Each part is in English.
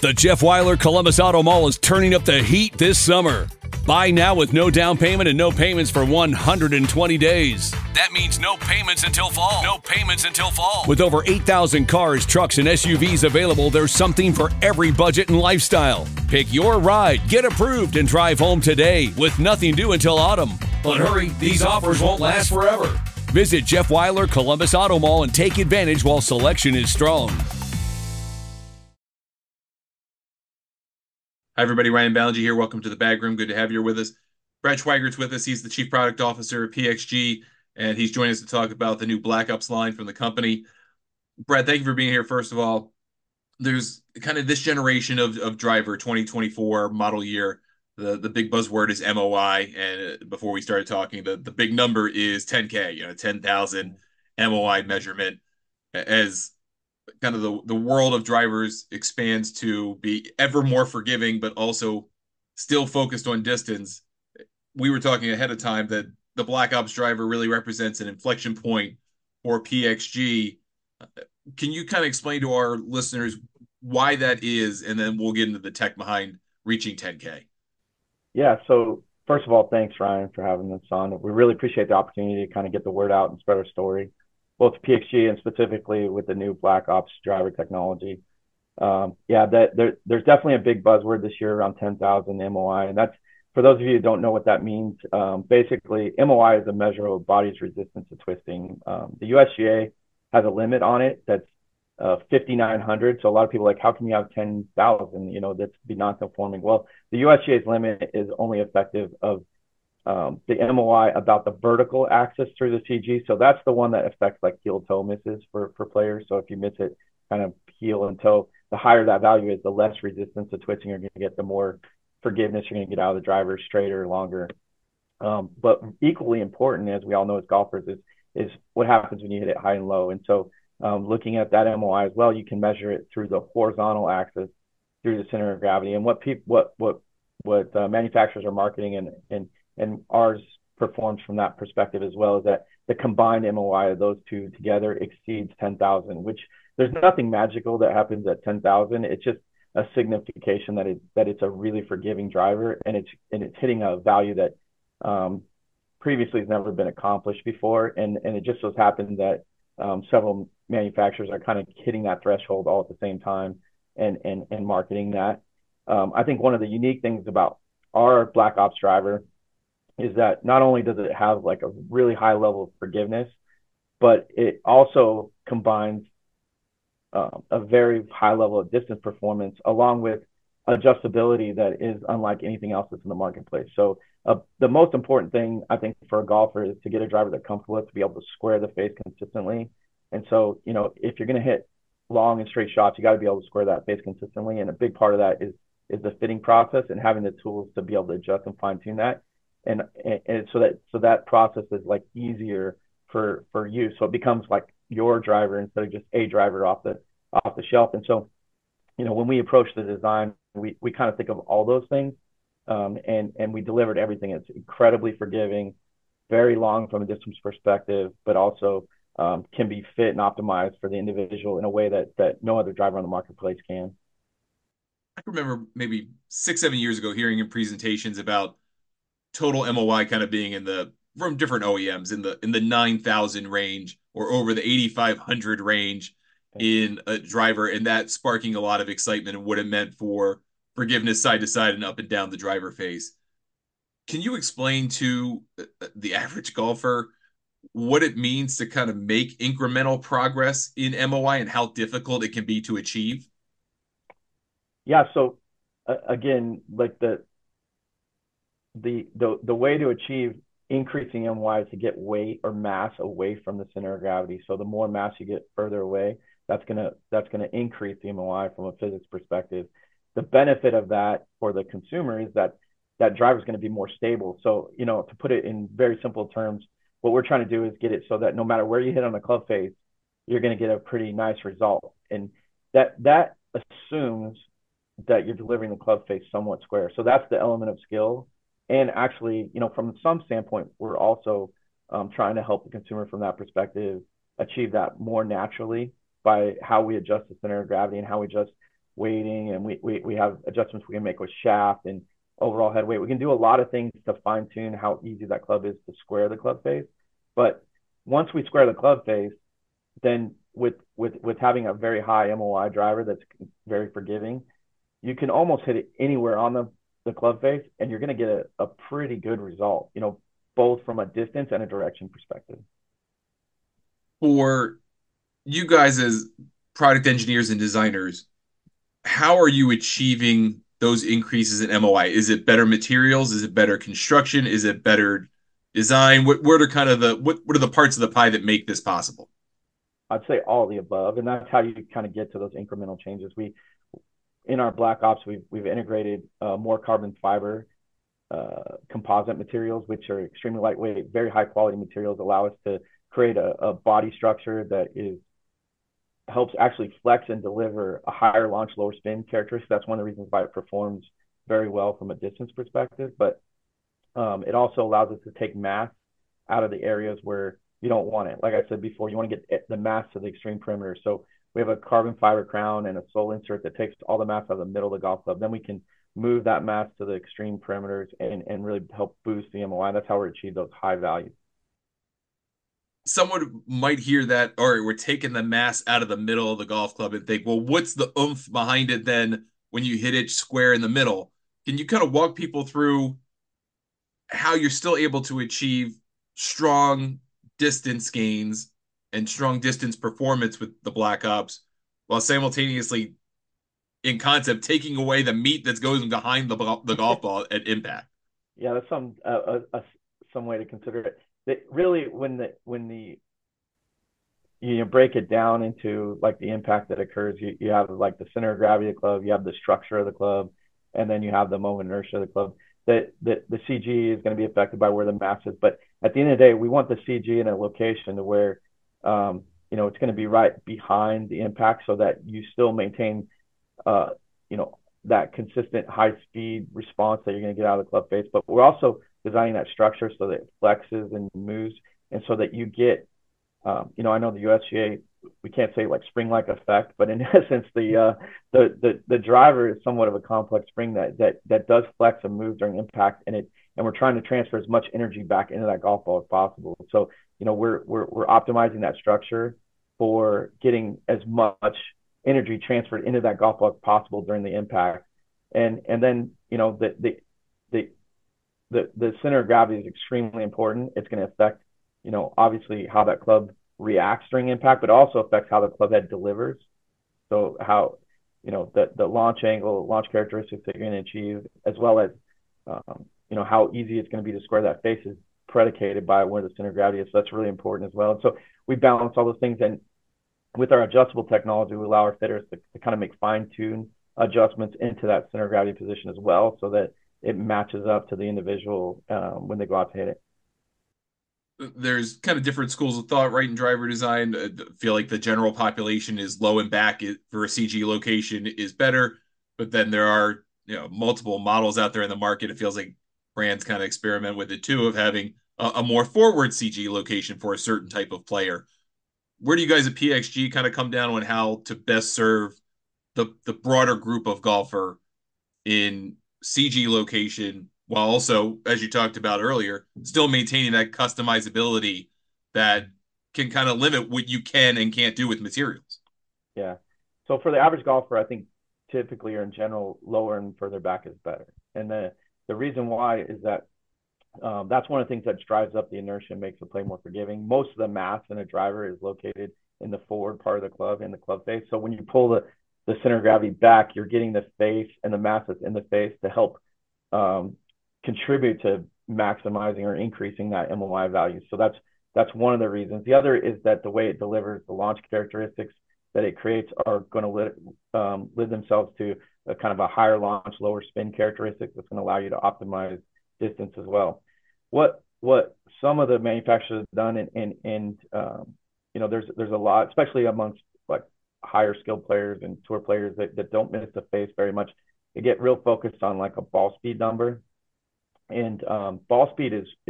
The Jeff Weiler Columbus Auto Mall is turning up the heat this summer. Buy now with no down payment and no payments for 120 days. That means no payments until fall. No payments until fall. With over 8,000 cars, trucks, and SUVs available, there's something for every budget and lifestyle. Pick your ride, get approved, and drive home today with nothing due until autumn. But hurry, these offers won't last forever. Visit Jeff Weiler Columbus Auto Mall and take advantage while selection is strong. Hi, everybody. Ryan Ballengee here. Welcome to the Bag Room. Good to have you with us. Brad Schweigert's with us. He's the Chief Product Officer at PXG, and he's joining us to talk about the new Black Ops line from the company. Brad, thank you for being here, first of all. There's kind of this generation of driver, 2024 model year. The big buzzword is MOI, and before we started talking, the big number is 10K, 10,000 MOI measurement. As kind of the world of drivers expands to be ever more forgiving, but also still focused on distance. We were talking ahead of time that the Black Ops driver really represents an inflection point for PXG. Can you kind of explain to our listeners why that is, and then we'll get into the tech behind reaching 10K? Yeah, so first of all, thanks, Ryan, for having us on. We really appreciate the opportunity to kind of get the word out and spread our story, both PXG and specifically with the new Black Ops driver technology. There's definitely a big buzzword this year around 10,000 MOI. And that's, for those of you who don't know what that means, basically MOI is a measure of body's resistance to twisting. The USGA has a limit on it that's 5,900. So a lot of people are like, how can you have 10,000? That's be non-conforming. Well, the USGA's limit is only effective of the MOI about the vertical axis through the CG. So that's the one that affects like heel toe misses for players. So if you miss it kind of heel and toe, the higher that value is, the less resistance to twisting you're going to get, the more forgiveness you're going to get out of the driver, straighter, longer. But equally important, as we all know as golfers, is what happens when you hit it high and low. And so looking at that MOI as well, you can measure it through the horizontal axis, through the center of gravity. And what manufacturers are marketing and ours performs from that perspective as well, is that the combined MOI of those two together exceeds 10,000, which there's nothing magical that happens at 10,000. It's just a signification that it's a really forgiving driver, and it's hitting a value that previously has never been accomplished before. And it just so happens that several manufacturers are kind of hitting that threshold all at the same time and marketing that. I think one of the unique things about our Black Ops driver is that not only does it have like a really high level of forgiveness, but it also combines a very high level of distance performance along with adjustability that is unlike anything else that's in the marketplace. So the most important thing, I think, for a golfer is to get a driver that's comfortable with, to be able to square the face consistently. And so, if you're going to hit long and straight shots, you got to be able to square that face consistently. And a big part of that is the fitting process and having the tools to be able to adjust and fine tune that. And so that process is like easier for you. So it becomes like your driver instead of just a driver off the shelf. And so, when we approach the design, we kind of think of all those things, and we delivered everything. It's incredibly forgiving, very long from a distance perspective, but also can be fit and optimized for the individual in a way that no other driver on the marketplace can. I remember maybe 6-7 years ago hearing in presentations about total MOI kind of being from different OEMs in the 9,000 range or over the 8,500 range in a driver, and that sparking a lot of excitement and what it meant for forgiveness side to side and up and down the driver face. Can you explain to the average golfer what it means to kind of make incremental progress in MOI and how difficult it can be to achieve? Yeah. So again, like the way to achieve increasing MOI is to get weight or mass away from the center of gravity. So the more mass you get further away, that's gonna increase the MOI from a physics perspective. The benefit of that for the consumer is that driver is going to be more stable. So, to put it in very simple terms, what we're trying to do is get it so that no matter where you hit on the club face, you're going to get a pretty nice result. And that assumes that you're delivering the club face somewhat square. So that's the element of skill. And actually, from some standpoint, we're also trying to help the consumer from that perspective achieve that more naturally by how we adjust the center of gravity and how we adjust weighting, and we have adjustments we can make with shaft and overall head weight. We can do a lot of things to fine tune how easy that club is to square the club face. But once we square the club face, then with having a very high MOI driver that's very forgiving, you can almost hit it anywhere on the club face, and you're going to get a pretty good result, both from a distance and a direction perspective. For you guys as product engineers and designers, how are you achieving those increases in MOI? Is it better materials? Is it better construction? Is it better design? What are kind of what are the parts of the pie that make this possible? I'd say all of the above, and that's how you kind of get to those incremental changes. In our Black Ops, we've integrated more carbon fiber composite materials, which are extremely lightweight, very high quality materials, allow us to create a body structure that helps actually flex and deliver a higher launch, lower spin characteristic. That's one of the reasons why it performs very well from a distance perspective. But it also allows us to take mass out of the areas where you don't want it. Like I said before, you want to get the mass to the extreme perimeter. So we have a carbon fiber crown and a sole insert that takes all the mass out of the middle of the golf club. Then we can move that mass to the extreme perimeters and really help boost the MOI. That's how we achieve those high values. Someone might hear that, or we're taking the mass out of the middle of the golf club and think, well, what's the oomph behind it then when you hit it square in the middle? Can you kind of walk people through how you're still able to achieve strong distance gains and strong distance performance with the Black Ops while simultaneously, in concept, taking away the meat that's going behind the golf ball at impact? Yeah, that's some way to consider it. Really, when you break it down into like the impact that occurs, you have like the center of gravity of the club, you have the structure of the club, and then you have the moment inertia of the club. The CG is going to be affected by where the mass is, but at the end of the day, we want the CG in a location to where it's going to be right behind the impact, so that you still maintain that consistent high speed response that you're going to get out of the club face. But we're also designing that structure so that it flexes and moves, and so that you get, I know the USGA, we can't say like spring-like effect, but in essence, the driver is somewhat of a complex spring that does flex and move during impact, and we're trying to transfer as much energy back into that golf ball as possible. So, we're optimizing that structure for getting as much energy transferred into that golf ball as possible during the impact, and then the center of gravity is extremely important. It's going to affect, obviously how that club reacts during impact, but also affects how the club head delivers. So how, the launch angle, launch characteristics that you're going to achieve, as well as, how easy it's going to be to square that face is predicated by where the center of gravity is. So that's really important as well. And so we balance all those things. And with our adjustable technology, we allow our fitters to kind of make fine-tune adjustments into that center of gravity position as well, so that it matches up to the individual when they go out to hit it. There's kind of different schools of thought, right, in driver design. I feel like the general population is low and back for a CG location is better, but then there are multiple models out there in the market. It feels like brands kind of experiment with it too, of having a more forward CG location for a certain type of player. Where do you guys at PXG kind of come down on how to best serve the broader group of golfer in CG location, while also, as you talked about earlier, still maintaining that customizability that can kind of limit what you can and can't do with materials? Yeah. So for the average golfer, I think typically or in general, lower and further back is better. And the reason why is that that's one of the things that drives up the inertia and makes the play more forgiving. Most of the mass in a driver is located in the forward part of the club, in the club face. So when you pull the center of gravity back, you're getting the face and the mass that's in the face to help contribute to maximizing or increasing that MOI value. So that's one of the reasons. The other is that the way it delivers, the launch characteristics that it creates are going to lend themselves to a kind of a higher launch, lower spin characteristic that's going to allow you to optimize distance as well. What some of the manufacturers have done, and there's a lot, especially amongst like higher skilled players and tour players that don't miss the face very much. They get real focused on like a ball speed number, and ball speed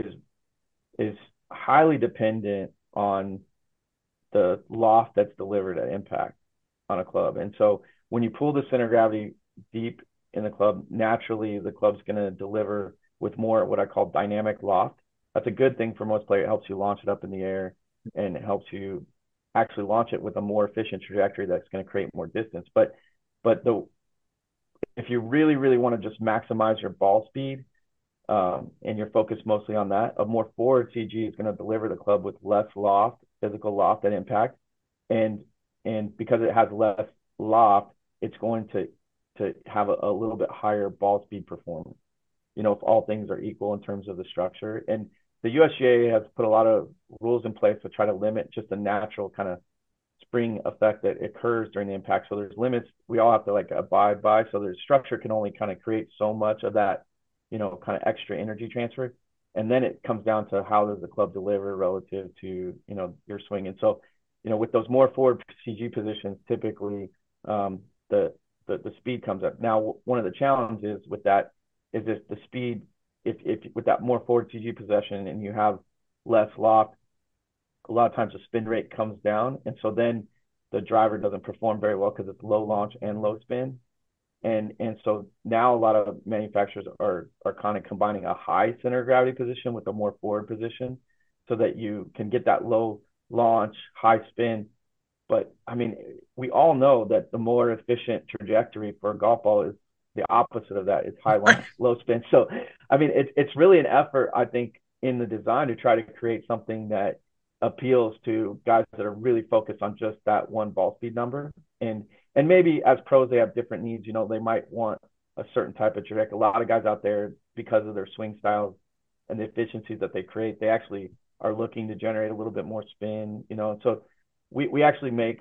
is highly dependent on the loft that's delivered at impact on a club. And so when you pull the center of gravity deep in the club, naturally the club's going to deliver with more what I call dynamic loft. That's a good thing for most players. It helps you launch it up in the air, and it helps you actually launch it with a more efficient trajectory that's going to create more distance. But if you really, really want to just maximize your ball speed, and you're focused mostly on that, a more forward CG is going to deliver the club with less loft, physical loft and impact. And because it has less loft, it's going to have a little bit higher ball speed performance, if all things are equal in terms of the structure. And the USGA has put a lot of rules in place to try to limit just the natural kind of spring effect that occurs during the impact. So there's limits we all have to abide by. So the structure can only kind of create so much of that, kind of extra energy transfer. And then it comes down to how does the club deliver relative to, your swing. And so, with those more forward CG positions, typically the speed comes up. Now, one of the challenges with that is if the speed, if with that more forward CG possession and you have less loft, a lot of times the spin rate comes down. And so then the driver doesn't perform very well because it's low launch and low spin. And so now a lot of manufacturers are kind of combining a high center of gravity position with a more forward position so that you can get that low launch, high spin. But I mean, we all know that the more efficient trajectory for a golf ball is the opposite of that. It's high launch, low spin. So, I mean, it's really an effort, I think, in the design to try to create something that appeals to guys that are really focused on just that one ball speed number. And maybe as pros, they have different needs. They might want a certain type of trajectory. A lot of guys out there, because of their swing styles and the efficiencies that they create, they actually are looking to generate a little bit more spin, And so we actually make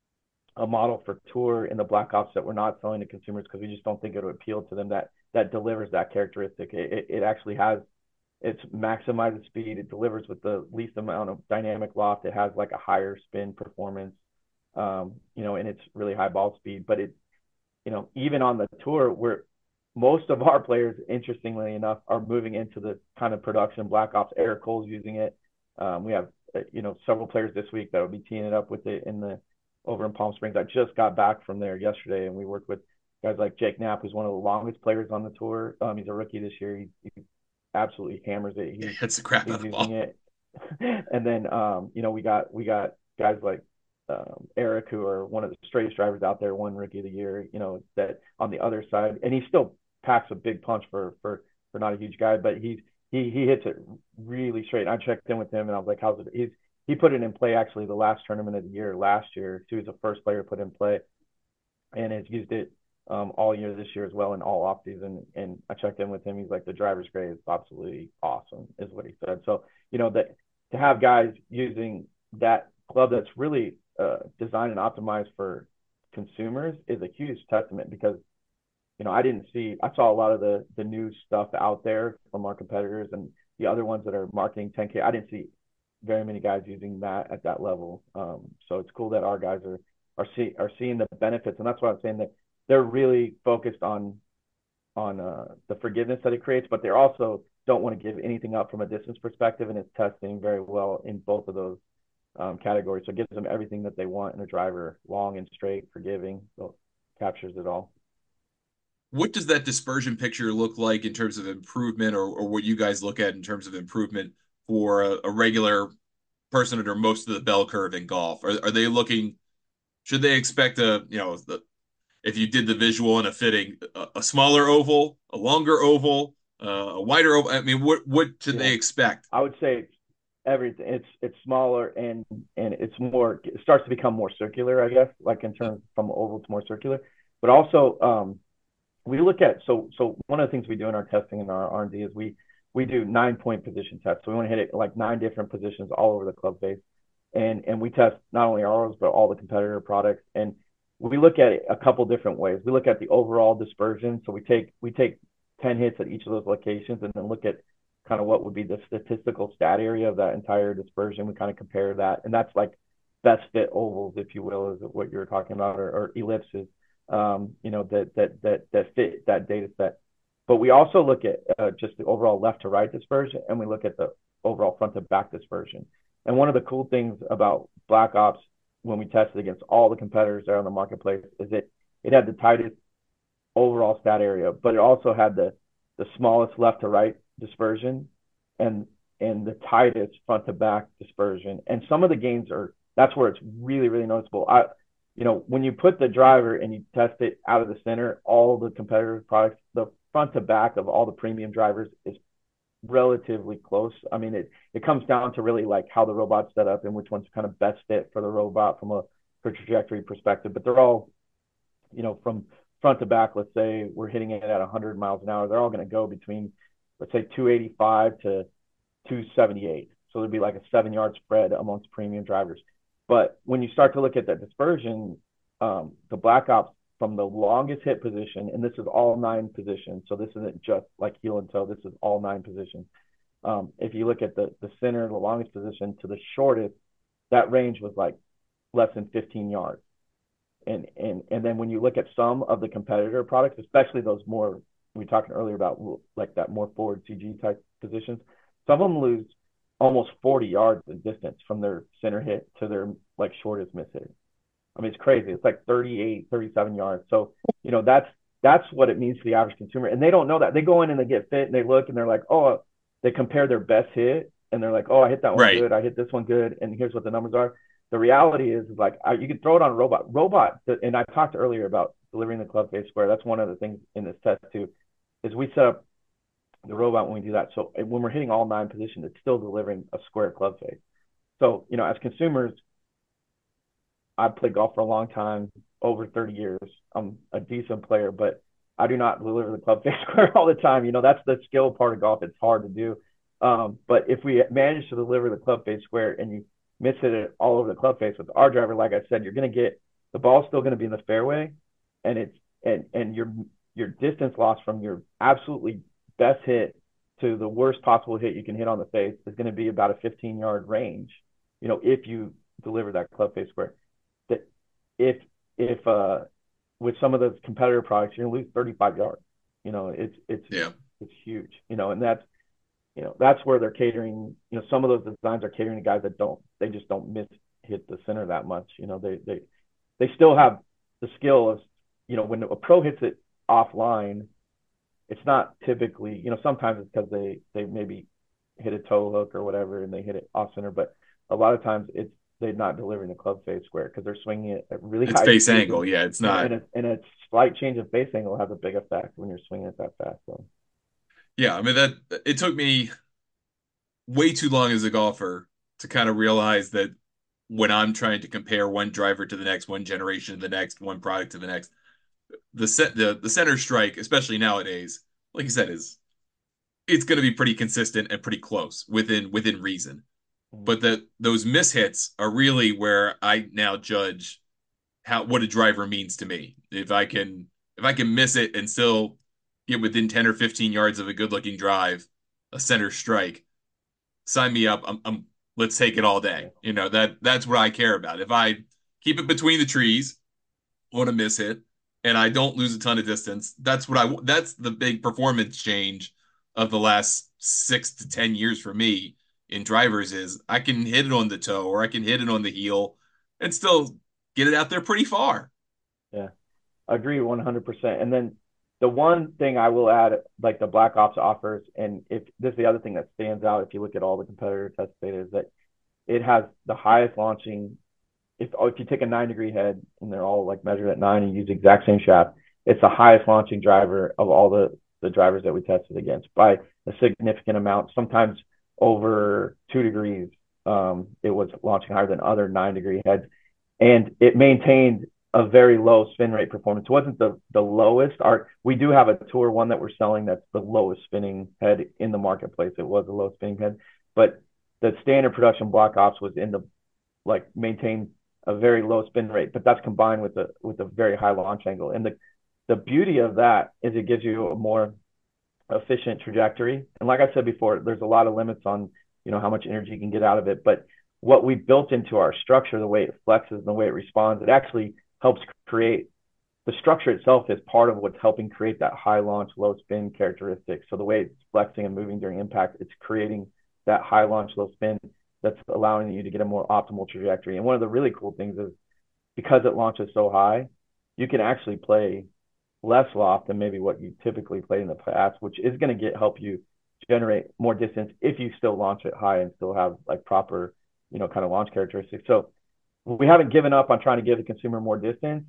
a model for tour in the Black Ops that we're not selling to consumers because we just don't think it would appeal to them that delivers that characteristic. It actually has, it's maximizes speed. It delivers with the least amount of dynamic loft. It has a higher spin performance. And it's really high ball speed, but even on the tour, where most of our players, interestingly enough, are moving into the kind of production Black Ops. Eric Cole's using it. We have, several players this week that will be teeing it up with it over in Palm Springs. I just got back from there yesterday, and we worked with guys like Jake Knapp, who's one of the longest players on the tour. He's a rookie this year. He absolutely hammers it. It's a crap out of the ball. It. And then, we got guys like Eric, who are one of the straightest drivers out there, one rookie of the year, that on the other side, and he still packs a big punch for not a huge guy, but he hits it really straight. I checked in with him and I was like, how's it? He put it in play actually the last tournament of the year last year. He was the first player to put in play and has used it all year this year as well in all off season. And I checked in with him. He's like, the driver's grade is absolutely awesome, is what he said. So, that to have guys using that club that's really designed and optimized for consumers is a huge testament because, I saw a lot of the new stuff out there from our competitors and the other ones that are marketing 10K. I didn't see very many guys using that at that level. So it's cool that our guys are seeing the benefits. And that's why I'm saying that they're really focused on the forgiveness that it creates, but they also don't want to give anything up from a distance perspective. And it's testing very well in both of those categories. So it gives them everything that they want in a driver, long and straight, forgiving, so captures it all. What does that dispersion picture look like in terms of improvement, or what you guys look at in terms of improvement for a regular person under most of the bell curve in golf? Are they looking, should they expect if you did the visual and a fitting, a smaller oval, a longer oval, a wider oval? I mean, what should they expect? I would say everything. It's smaller and it's more, it starts to become more circular, I guess, in terms from oval to more circular. But also we look at, so one of the things we do in our testing and our R&D is we do 9-point position tests. So we want to hit it 9 different positions all over the club face. And we test not only ours, but all the competitor products. And we look at it a couple different ways. We look at the overall dispersion. So we take 10 hits at each of those locations and then look at kind of what would be the statistical stat area of that entire dispersion. We kind of compare that. And that's best fit ovals, if you will, is what you're talking about, or ellipses, that fit that data set. But we also look at just the overall left to right dispersion, and we look at the overall front to back dispersion. And one of the cool things about Black Ops when we tested against all the competitors that are on the marketplace is it had the tightest overall stat area, but it also had the smallest left to right dispersion and the tightest front to back dispersion. And some of the gains are that's where it's really, really noticeable. When you put the driver and you test it out of the center, all the competitive products, the front to back of all the premium drivers is relatively close. I mean, it comes down to really like how the robot's set up and which one's kind of best fit for the robot from a trajectory perspective. But they're all, from front to back, let's say we're hitting it at 100 miles an hour, they're all going to go between, let's say, 285 to 278. So there'd be like a 7-yard spread amongst premium drivers. But when you start to look at that dispersion, the Black Ops from the longest hit position, and this is all 9 positions, so this isn't just like heel and toe, this is all 9 positions. If you look at the center, the longest position to the shortest, that range was like less than 15 yards. And then when you look at some of the competitor products, especially those more, we were talking earlier about like that more forward CG type positions, some of them lose almost 40 yards in distance from their center hit to their like shortest miss hit. I mean, it's crazy. It's like 38, 37 yards. So, that's what it means to the average consumer. And they don't know that. They go in and they get fit and they look and they're like, oh, they compare their best hit and they're like, oh, I hit that one good. I hit this one good. And here's what the numbers are. The reality is like, you can throw it on a robot. And I talked earlier about delivering the club face square. That's one of the things in this test too, is we set up the robot when we do that. So when we're hitting all 9 positions, it's still delivering a square club face. So, as consumers, I've played golf for a long time, over 30 years. I'm a decent player, but I do not deliver the club face square all the time. That's the skill part of golf. It's hard to do. But if we manage to deliver the club face square and you miss it all over the club face with our driver, like I said, you're going to get the ball's still going to be in the fairway, and your distance loss from your absolutely best hit to the worst possible hit you can hit on the face is going to be about a 15-yard range. If you deliver that club face square. That if with some of those competitor products, you're going to lose 35 yards. It's huge. And that's where they're catering. Some of those designs are catering to guys that just don't hit the center that much. They still have the skill of, when a pro hits it offline, it's not typically, sometimes it's because they maybe hit a toe hook or whatever and they hit it off center, but a lot of times they're not delivering the club face square because they're swinging it at really high face angle. Yeah, it's not. And a slight change of face angle has a big effect when you're swinging it that fast. So. Yeah, I mean, it took me way too long as a golfer to kind of realize that when I'm trying to compare one driver to the next, one generation to the next, one product to the next, the center strike, especially nowadays, like you said, it's going to be pretty consistent and pretty close within reason. But those mishits are really where I now judge what a driver means to me. If I can miss it and still get within 10 or 15 yards of a good looking drive, a center strike, sign me up. Let's take it all day. That's what I care about. If I keep it between the trees on a miss hit and I don't lose a ton of distance, that's the big performance change of the last 6 to 10 years for me in drivers is I can hit it on the toe or I can hit it on the heel and still get it out there pretty far. Yeah, I agree 100%. And then the one thing I will add, like the Black Ops offers, and if this is the other thing that stands out, if you look at all the competitor test data, is that it has the highest launching. If you take a 9-degree head and they're all like measured at 9 and use the exact same shaft, it's the highest launching driver of all the drivers that we tested against by a significant amount. Sometimes over 2 degrees, it was launching higher than other 9-degree heads, and it maintained a very low spin rate performance. It wasn't the lowest. We do have a Tour one that we're selling that's the lowest spinning head in the marketplace. It was the lowest spinning head, but the standard production Black Ops was maintained a very low spin rate, but that's combined with a very high launch angle. And the beauty of that is it gives you a more efficient trajectory. And like I said before, there's a lot of limits on how much energy you can get out of it. But what we built into our structure, the way it flexes and the way it responds, it actually helps create the structure itself is part of what's helping create that high launch, low spin characteristic. So the way it's flexing and moving during impact, it's creating that high launch, low spin that's allowing you to get a more optimal trajectory. And one of the really cool things is because it launches so high, you can actually play less loft than maybe what you typically played in the past, which is going to help you generate more distance if you still launch it high and still have like proper, kind of launch characteristics. So we haven't given up on trying to give the consumer more distance.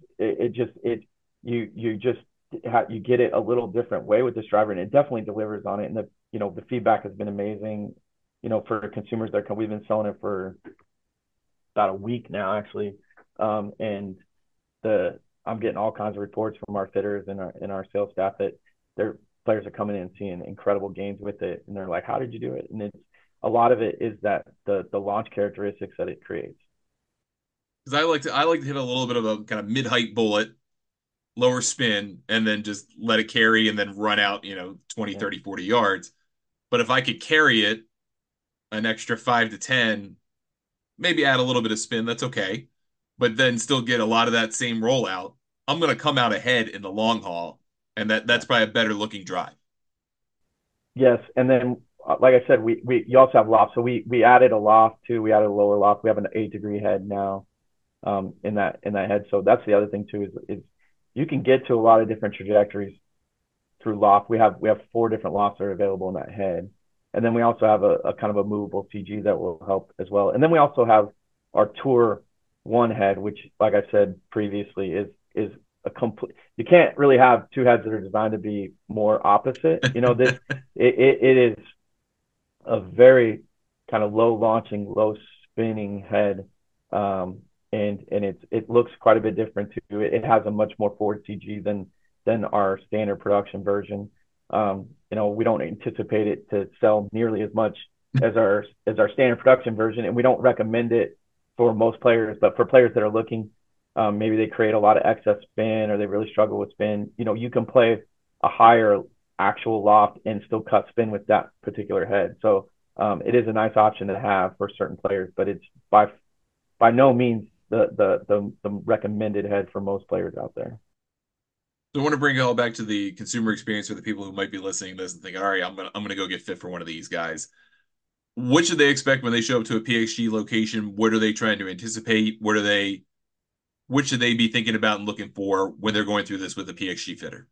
You just you get it a little different way with this driver, and it definitely delivers on it. And the feedback has been amazing. For consumers we've been selling it for about a week now, actually, and I'm getting all kinds of reports from our fitters and our sales staff that their players are coming in and seeing incredible gains with it, and they're like, "How did you do it?" And it's a lot of it is that the launch characteristics that it creates. Because I like to hit a little bit of a kind of mid-height bullet, lower spin, and then just let it carry and then run out, 20, 30, 40 yards. But if I could carry it an extra 5 to 10, maybe add a little bit of spin, that's okay. But then still get a lot of that same rollout, I'm going to come out ahead in the long haul. And that's probably a better looking drive. Yes, and then like I said, you also have loft. So we added a loft too. We added a lower loft. We have an 8-degree head now, in that head. So that's the other thing too is you can get to a lot of different trajectories through loft. We have 4 different lofts that are available in that head, and then we also have a kind of a movable CG that will help as well. And then we also have our Tour One head, which, like I said previously, is a complete. You can't really have 2 heads that are designed to be more opposite. It is a very kind of low launching, low spinning head, and it looks quite a bit different too. It has a much more forward CG than our standard production version. We don't anticipate it to sell nearly as much as our standard production version, and we don't recommend it for most players. But for players that are looking, maybe they create a lot of excess spin or they really struggle with spin. You can play a higher actual loft and still cut spin with that particular head. So it is a nice option to have for certain players, but it's by no means the recommended head for most players out there. So I want to bring it all back to the consumer experience for the people who might be listening to this and thinking, all right, I'm gonna go get fit for one of these guys. What should they expect when they show up to a PXG location? What are they trying to anticipate? What should they be thinking about and looking for when they're going through this with a PXG fitter?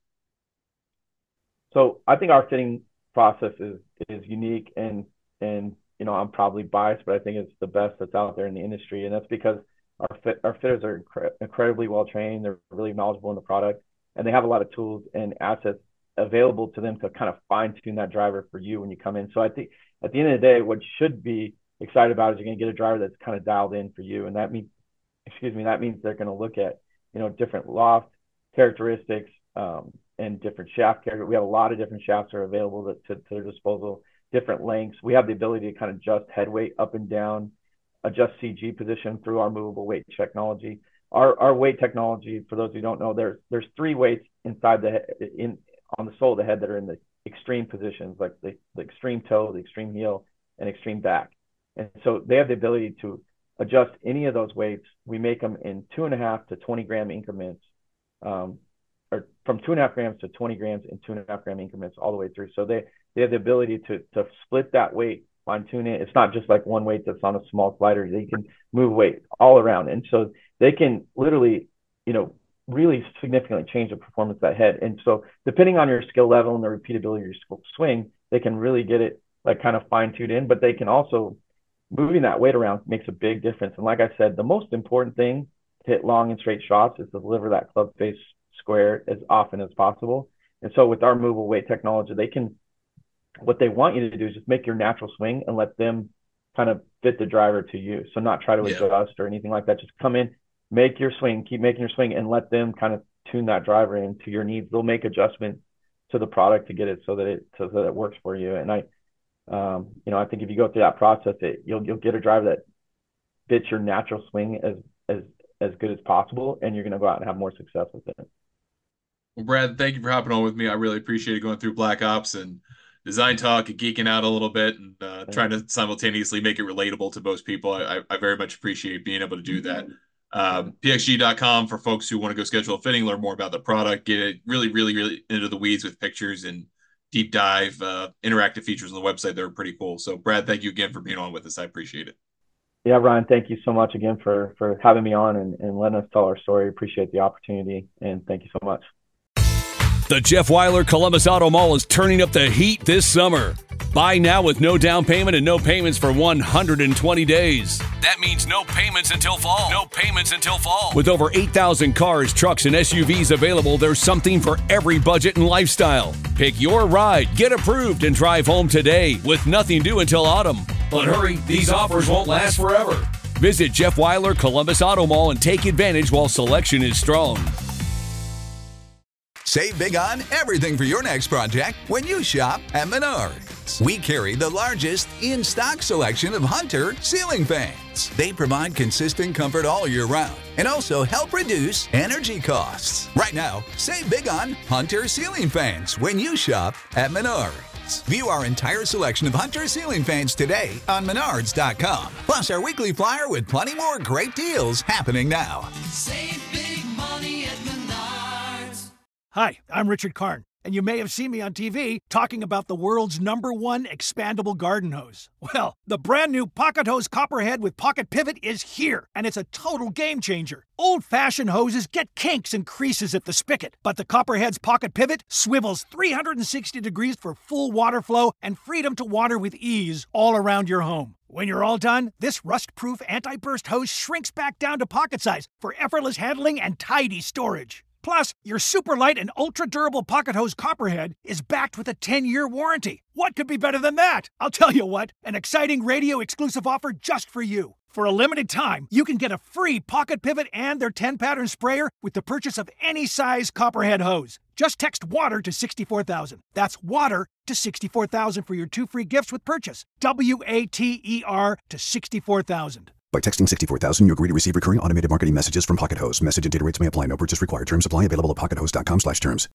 So I think our fitting process is unique, and I'm probably biased, but I think it's the best that's out there in the industry, and that's because our fitters are incredibly well trained. They're really knowledgeable in the product, and they have a lot of tools and assets available to them to kind of fine tune that driver for you when you come in. So I think at the end of the day, what you should be excited about is you're going to get a driver that's kind of dialed in for you, and that means they're going to look at different loft characteristics, and different shaft character. We have a lot of different shafts that are available to their disposal, different lengths. We have the ability to kind of adjust head weight up and down, adjust CG position through our movable weight technology. Our weight technology, for those who don't know, there's 3 weights inside on the sole of the head that are in the extreme positions, like the extreme toe, the extreme heel, and extreme back. And so they have the ability to adjust any of those weights. We make them in 2.5 to 20 gram increments, or from 2.5 grams to 20 grams in 2.5 gram increments all the way through. So they have the ability to split that weight, fine tune it. It's not just like one weight that's on a small slider. They can move weight all around, and so they can literally, really significantly change the performance of that head. And so depending on your skill level and the repeatability of your swing, they can really get it like kind of fine tuned in. But they can also, moving that weight around makes a big difference. And like I said, the most important thing to hit long and straight shots is to deliver that club face square as often as possible. And so with our movable weight technology, what they want you to do is just make your natural swing and let them kind of fit the driver to you. So not try to adjust or anything like that. Just come in, make your swing, keep making your swing, and let them kind of tune that driver into your needs. They'll make adjustments to the product to get it so that it works for you. And I think if you go through that process, you'll get a driver that fits your natural swing as good as possible, and you're going to go out and have more success with it. Well, Brad, thank you for hopping on with me. I really appreciate it, going through Black Ops and design talk and geeking out a little bit, and trying to simultaneously make it relatable to most people. I very much appreciate being able to do that. PXG.com for folks who want to go schedule a fitting, learn more about the product, get it really, really, really into the weeds with pictures and deep dive interactive features on the website that are pretty cool. So Brad, thank you again for being on with us. I appreciate it. Yeah, Ryan, thank you so much again for having me on and letting us tell our story. Appreciate the opportunity, and thank you so much. The Jeff Weiler Columbus Auto Mall is turning up the heat this summer. Buy now with no down payment and no payments for 120 days. That means no payments until fall. No payments until fall. With over 8,000 cars, trucks, and SUVs available, there's something for every budget and lifestyle. Pick your ride, get approved, and drive home today with nothing due until autumn. But hurry, these offers won't last forever. Visit Jeff Weiler Columbus Auto Mall and take advantage while selection is strong. Save big on everything for your next project when you shop at Menards. We carry the largest in-stock selection of Hunter ceiling fans. They provide consistent comfort all year round and also help reduce energy costs. Right now, save big on Hunter ceiling fans when you shop at Menards. View our entire selection of Hunter ceiling fans today on Menards.com. Plus our weekly flyer with plenty more great deals happening now. Save big money at Menards. Hi, I'm Richard Karn, and you may have seen me on TV talking about the world's #1 expandable garden hose. Well, the brand new Pocket Hose Copperhead with Pocket Pivot is here, and it's a total game changer. Old-fashioned hoses get kinks and creases at the spigot, but the Copperhead's Pocket Pivot swivels 360 degrees for full water flow and freedom to water with ease all around your home. When you're all done, this rust-proof anti-burst hose shrinks back down to pocket size for effortless handling and tidy storage. Plus, your super light and ultra-durable Pocket Hose Copperhead is backed with a 10-year warranty. What could be better than that? I'll tell you what, an exciting radio-exclusive offer just for you. For a limited time, you can get a free Pocket Pivot and their 10-pattern sprayer with the purchase of any size Copperhead hose. Just text WATER to 64,000. That's WATER to 64,000 for your 2 free gifts with purchase. WATER to 64,000. By texting 64,000, you agree to receive recurring automated marketing messages from Pocket Hose. Message and data rates may apply. No purchase required. Terms apply. Available at pockethose.com/terms.